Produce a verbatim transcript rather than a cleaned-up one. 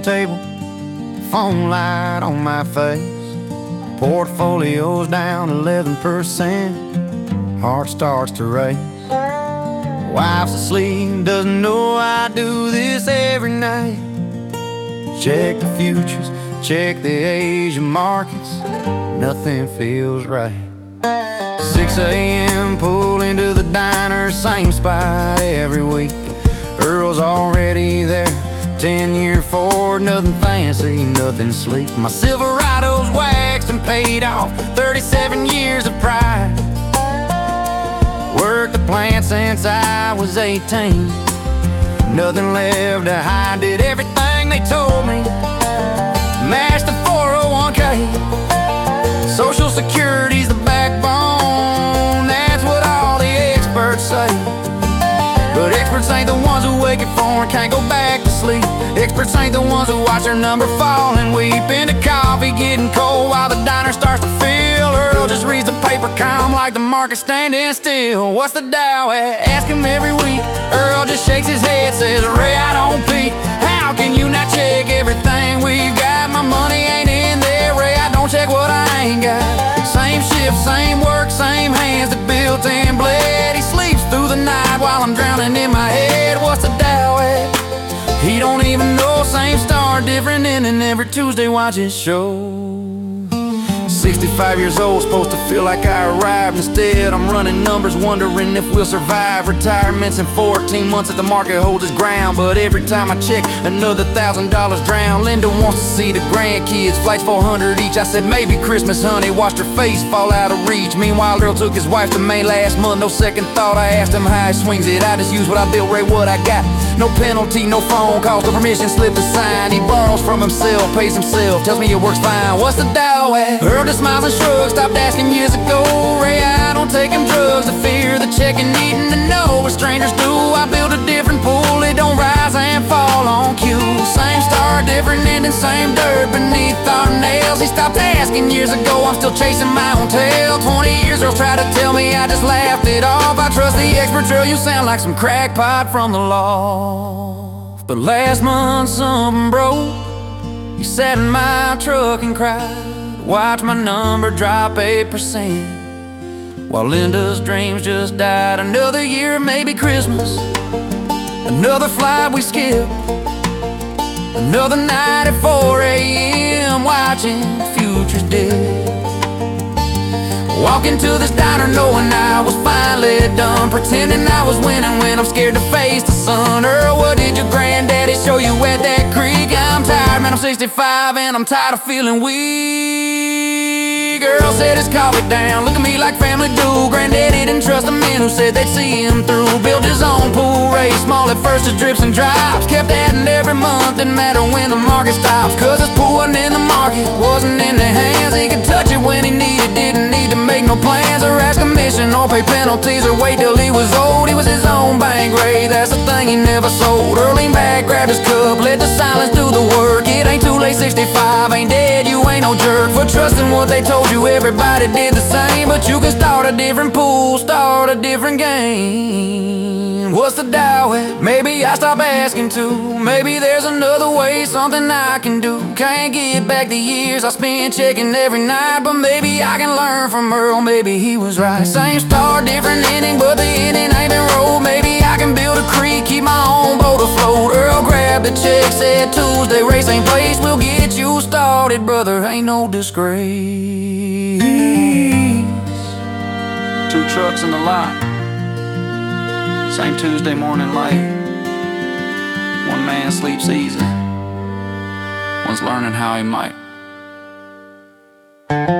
table, phone light on my face. Portfolio's down eleven percent, heart starts to race. Wife's asleep, doesn't know I do this every night. Check the futures, check the Asian markets, nothing feels right. six A M, pull into the diner, same spot every week. Earl's already there, ten-year Ford, nothing fancy, nothing sleek. My Silverado's waxed and paid off, thirty-seven years of pride. Worked the plant since I was eighteen, nothing left to hide, did everything they told me. Matched the four oh one K, Social Security's the backbone, that's what all the experts say. But experts ain't the ones who wake at four and can't go back to sleep. Experts ain't the ones who watch their number fall and weep into coffee getting cold while the diner starts to fill. Earl just reads the paper calm like the market standing still. What's the Dow at? Ask him every week. Earl just shakes his head, says, Ray, I don't peek. How can you not check everything we've got? My money ain't in there, Ray, I don't check what I ain't got. Same shift, same work, same hands that built and bled. He sleeps through the night while I'm drowning in my head. What's the Dow at? He don't even know, same star, different ending every Tuesday, watch his show. Sixty-five years old, supposed to feel like I arrived. Instead, I'm running numbers, wondering if we'll survive. Retirement's in fourteen months if the market holds its ground. But every time I check, another thousand dollars drown. Linda wants to see the grandkids, flights four hundred each. I said, maybe Christmas, honey, watched her face fall out of reach. Meanwhile, Earl took his wife to Maine last month, no second thought. I asked him how he swings it, I just use what I built, Ray, what I got. No penalty, no phone calls, no permission slip to sign. He borrows from himself, pays himself, tells me it works fine. What's the Dow at? Earl just smiles and shrugs, stopped asking years ago. Ray, I don't take him drugs, I fear the check and needing to know what strangers do. I build a different pool, it don't rise and fall on cue. Same star, different ending, same dirt beneath our nails. He stopped asking years ago, I'm still chasing my own tail. Twenty years girls tried to tell me, I just laughed it off. I trust the experts, Earl, you sound like some crackpot from the loft. But last month something broke, he sat in my truck and cried. Watched my number drop eight percent while Linda's dreams just died. Another year, maybe Christmas, another flight we skipped, another night at four A M watching futures dip. Walking to this diner knowing I was finally done, pretending I was winning when I'm scared to face the sun. Earl, what did your granddaddy show you at that creek? I'm tired, man, I'm sixty-five and I'm tired of feeling weak. Earl said his coffee down, look at me like family do. Granddaddy didn't trust the men who said they'd see him through. Built his own pool, race, small at first, it drips and drops. Kept adding every month, didn't matter when the market stops. Cause his pool wasn't in the market, wasn't in the hands. He could touch it when he needed, didn't need to make no plans or ask commission or pay penalties or wait till he was old. He was his own bank, Ray, that's the thing he never sold. Earl leaned back, grabbed his cup, let the silence do the work. It ain't too late, sixty-five ain't dead, you ain't no jerk for trusting what they told you. Everybody did the same, but you can start a different pool, start a different game. What's the Dow at? Maybe I stop asking too. Maybe there's another way, something I can do. Can't get back the years I spent checking every night, but maybe I can learn from Earl, maybe he was right. Same star, different ending, but the ending ain't been rolled. Maybe I can build a creek, keep my own boat afloat. Earl grabbed the check, said Tuesday, race ain't place, we'll get you started, brother, ain't no disgrace. Two trucks in the lot, same Tuesday morning light. One man sleeps easy, one's learning how he might.